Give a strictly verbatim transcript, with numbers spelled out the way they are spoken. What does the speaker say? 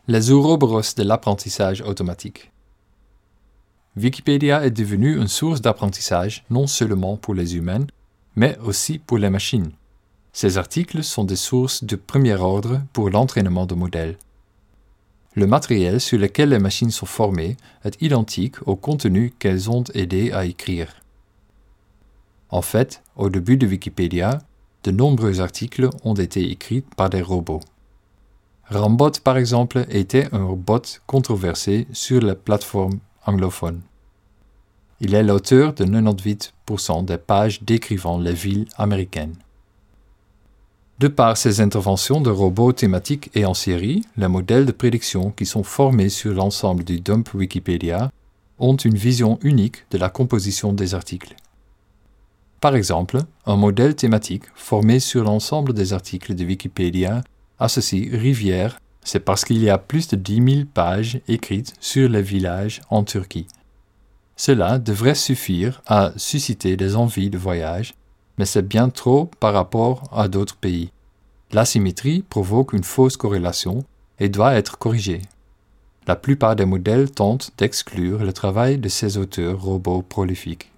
Les ouroboros de l'apprentissage automatique. Wikipédia est devenu une source d'apprentissage non seulement pour les humains, mais aussi pour les machines. Ces articles sont des sources de premier ordre pour l'entraînement de modèles. Le matériel sur lequel les machines sont formées est identique au contenu qu'elles ont aidé à écrire. En fait, au début de Wikipédia, de nombreux articles ont été écrits par des robots. Rambot, par exemple, était un robot controversé sur la plateforme anglophone. Il est l'auteur de quatre-vingt-dix-huit pour cent des pages décrivant les villes américaines. De par ces interventions de robots thématiques et en série, les modèles de prédiction qui sont formés sur l'ensemble du dump Wikipédia ont une vision unique de la composition des articles. Par exemple, un modèle thématique formé sur l'ensemble des articles de Wikipédia associe rivière, c'est parce qu'il y a plus de dix mille pages écrites sur les villages en Turquie. Cela devrait suffire à susciter des envies de voyage, mais c'est bien trop par rapport à d'autres pays. L'asymétrie provoque une fausse corrélation et doit être corrigée. La plupart des modèles tentent d'exclure le travail de ces auteurs robots prolifiques.